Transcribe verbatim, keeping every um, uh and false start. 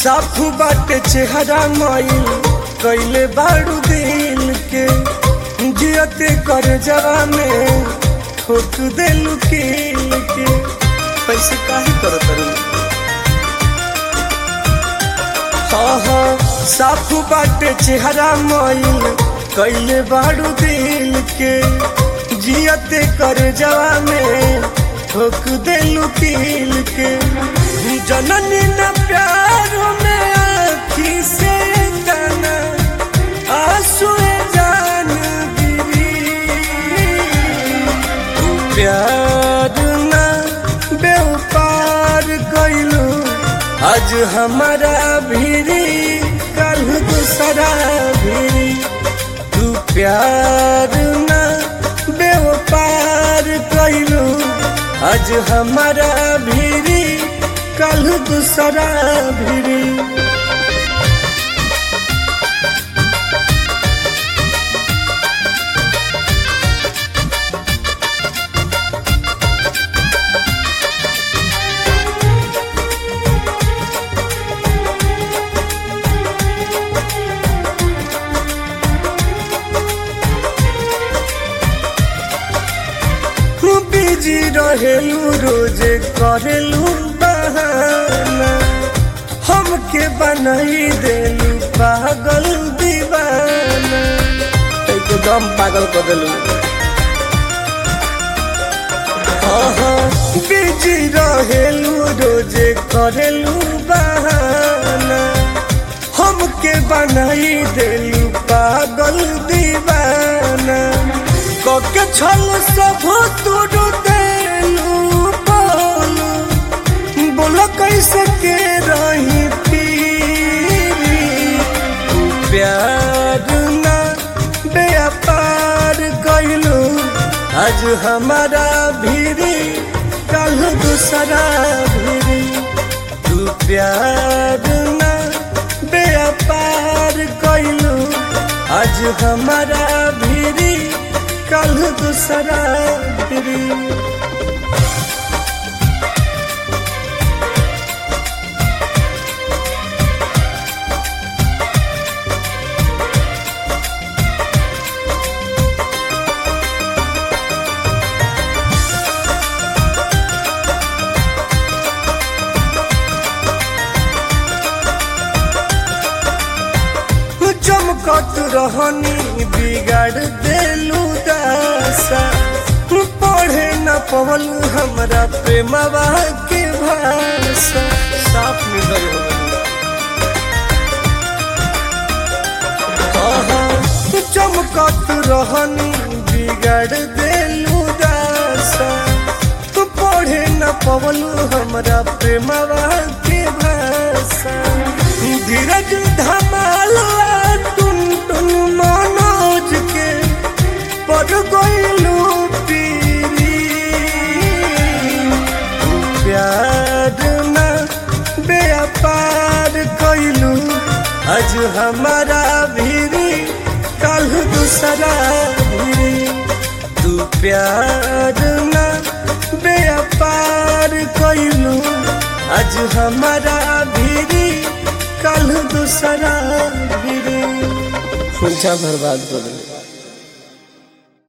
साफ बाटे चेहरा माइल कैले बारू दिल के जियते कर जवा में ठोक देलू किल के। पैसे काहे करो तरू हाँ हाँ साफ बाटे चेहरा माइल कैले बारू दिल के जियते कर जवा में ठोक देलू किल के। जननी न प्यार में आँखी से तना आंसू जान गिरी प्यार न बेउपार कैलू आज हमारा भीरी कल दूसरा भीरी। तू प्यार न बेउपार कैलू आज हमारा भीरी कल दूसरा भीरी। बिजी रहेलू रोजे करेलू बहाना हमके बनाई देलू पागल दीवाना एकदम पागल कर देलू। हाँ हाँ बिजी रहेलू रोजे करेलू बहाना हमके बनाई देलू पागल दीवाना। के छल सब तुरु देलू बोलू बोलो कैसे के रही पीरी। प्यार ना बेपार कैलू आज हमारा भीरी कल दूसरा भीरी। तू प्यार ना बेपार कैलू आज हमारा भीरी कल दूसरा भीरी। चमकत रहनी बिगाड़ देलू दासा पढ़े न पवल हमरा प्रेमवा के भाषा। साफ में चमकत रहनी बिगाड़ देलू दासा पढ़े न पवल हमरा प्रेमवा के भाषा। धीरज धमाल टुन टुन मनोज के पर गइलू पीरी। प्यार न बेपार कैलू आज हमारा भीरी कल दूसरा भीरी। तू प्यार न बेपार कैलू आज हमारा भीरी कल दूसरा भीरी। पूछा बर्बाद कर दे।